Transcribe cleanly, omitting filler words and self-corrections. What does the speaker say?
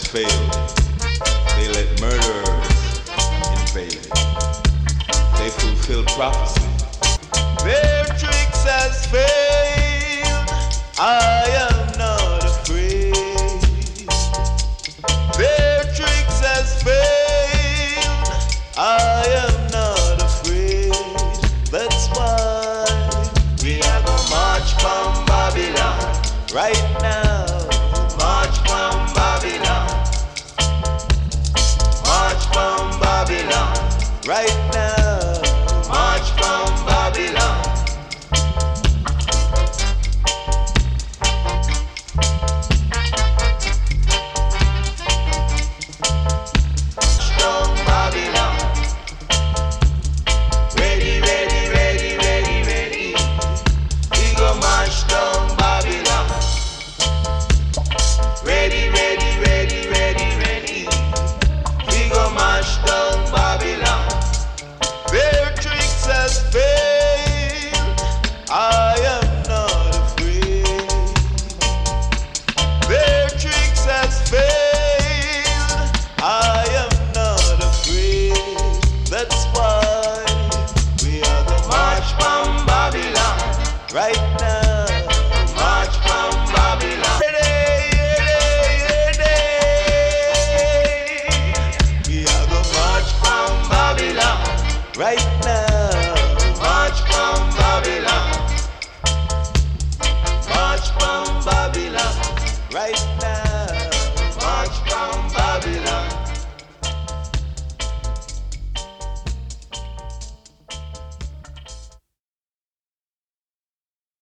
failed. They let murderers invade. They fulfill prophecy. Their tricks has failed. I am not afraid. Their tricks has failed. I am not afraid. That's why we are gonna march from Babylon right now. March from Babylon. March from Babylon right now. March from Babylon. From Babylon. Ready, ready, ready, ready, ready. We go march down Babylon. Ready, ready, ready, ready, ready. We go march down Babylon. Their tricks has failed. I am not afraid. Their tricks has failed. I am not afraid. That's why we are the march from Babylon right now. March from Babylon. We are the march from Babylon right now. March from Babylon. March from Babylon right now.